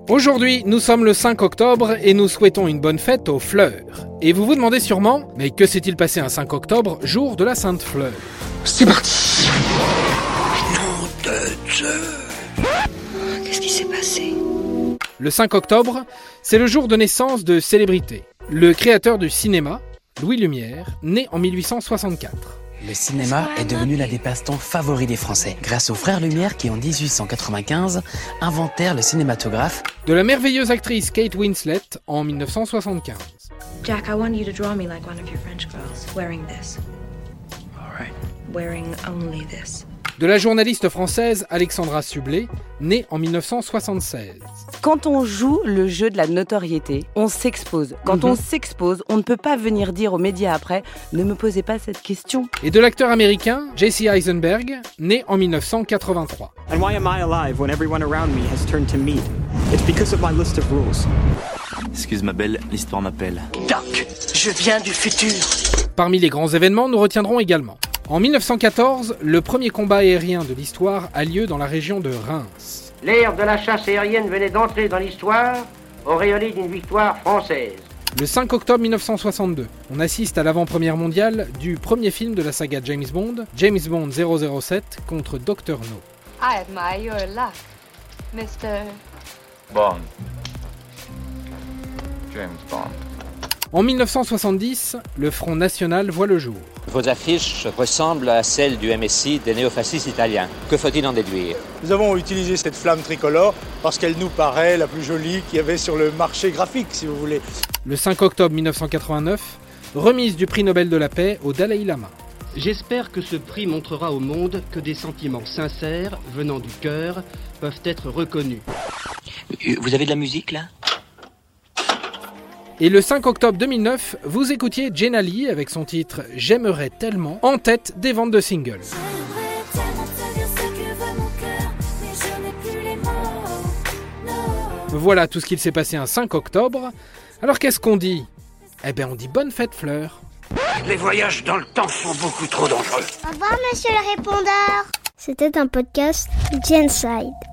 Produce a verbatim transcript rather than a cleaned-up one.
Aujourd'hui, nous sommes le cinq octobre et nous souhaitons une bonne fête aux fleurs. Et vous vous demandez sûrement, mais que s'est-il passé un cinq octobre, jour de la Sainte Fleur ? C'est parti. Nom de Dieu. Qu'est-ce qui s'est passé ? Le cinq octobre, c'est le jour de naissance de célébrités. Le créateur du cinéma, Louis Lumière, né en mille huit cent soixante-quatre. Le cinéma est devenu l'un des passe-temps favoris des Français, grâce aux frères Lumière qui, en dix-huit cent quatre-vingt-quinze, inventèrent le cinématographe. De la merveilleuse actrice Kate Winslet en mille neuf cent soixante-quinze. Jack, I want you to draw me like one of your French girls, wearing this. All right. Wearing only this. De la journaliste française Alexandra Sublet, née en mille neuf cent soixante-seize. Quand on joue le jeu de la notoriété, on s'expose. Quand mmh. on s'expose, on ne peut pas venir dire aux médias après « Ne me posez pas cette question ». Et de l'acteur américain Jesse Eisenberg, né en mille neuf cent quatre-vingt-trois. And why am I alive when everyone around me has turned to meat? It's because of my list of rules. Excuse ma belle, l'histoire m'appelle. Doc, je viens du futur. Parmi les grands événements, nous retiendrons également. En mille neuf cent quatorze, le premier combat aérien de l'histoire a lieu dans la région de Reims. L'ère de la chasse aérienne venait d'entrer dans l'histoire, auréolée d'une victoire française. Le cinq octobre mille neuf cent soixante-deux, on assiste à l'avant-première mondiale du premier film de la saga James Bond, James Bond zéro zéro sept contre docteur No. I admire your luck, Mister Bond. James Bond. En mille neuf cent soixante-dix, le Front National voit le jour. Vos affiches ressemblent à celles du M S I des néofascistes italiens. Que faut-il en déduire ? Nous avons utilisé cette flamme tricolore parce qu'elle nous paraît la plus jolie qu'il y avait sur le marché graphique, si vous voulez. Le cinq octobre mille neuf cent quatre-vingt-neuf, remise du prix Nobel de la paix au Dalai Lama. J'espère que ce prix montrera au monde que des sentiments sincères, venant du cœur, peuvent être reconnus. Vous avez de la musique, là ? Et le cinq octobre deux mille neuf, vous écoutiez Jenna Lee avec son titre « J'aimerais tellement » en tête des ventes de singles. Voilà tout ce qu'il s'est passé un cinq octobre. Alors qu'est-ce qu'on dit ? Eh ben on dit bonne fête Fleur. Les voyages dans le temps sont beaucoup trop dangereux. Au revoir monsieur le répondeur. C'était un podcast Genside.